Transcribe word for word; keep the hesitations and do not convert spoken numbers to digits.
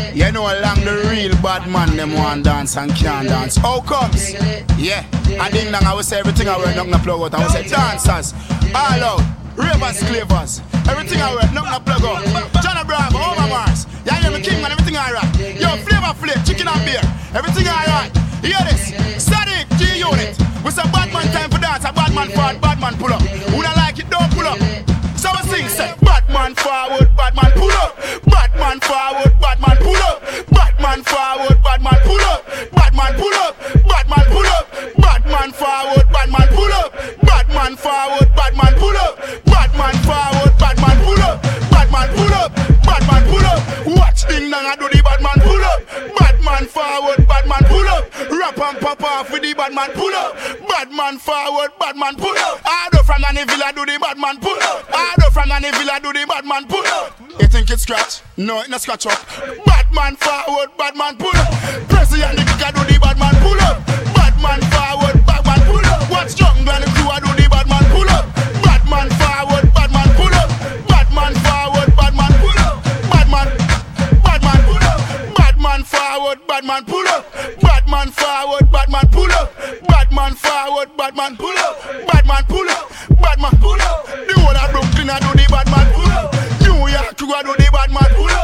You know along the real bad man them want dance and can't dance. How comes? Yeah, I ding dong I will say everything I wear, nothing to plug out. I will say dancers, all out, ravers, clavers, everything I wear, nothing to plug out. Johnny Bravo, Oma Mars, yeah, you're the king man, everything alright. Yo, Flavor Flav, chicken and beer, everything alright. Hear this, Sadiq, G-Unit. We say bad man time for dance, a bad man forward, bad man pull up. Who don't like it, don't pull up. So we sing, say, bad man forward, bad man pull up. Bad man forward, bad man pull up. Bad man forward, bad man pull up. Bad man pull up, bad man pull up. Bad man forward, bad man pull up. Bad man forward, bad man pull up. Bad man forward, bad man pull up. Bad man pull up, bad man pull up. Watch ding dong I do the bad man pull up. Bad man forward, bad man pull up. Rap and pop off with the bad man pull up. Bad man forward, bad man pull up. Ado from Nanny Villa do the bad man pull up. Ado from Nanny Villa do the bad man pull up. You think it's scratch? No, it's not scratch up. Bad man forward, bad man pull up. President the kicker do the bad man pull up. Bad man forward, bad man pull up. Watch jungle and the crew do the bad man pull up. Bad man forward, bad man pull up. Bad man forward, bad man pull up. Bad man, bad man pull up. Bad man forward, bad man pull up. Bad man forward, bad man pull up. Bad man forward, bad man pull up. Bad man pull up. Bad man pull up. The whole of Brooklyn I do the bad man pull up. New York crew I do the bad man pull up.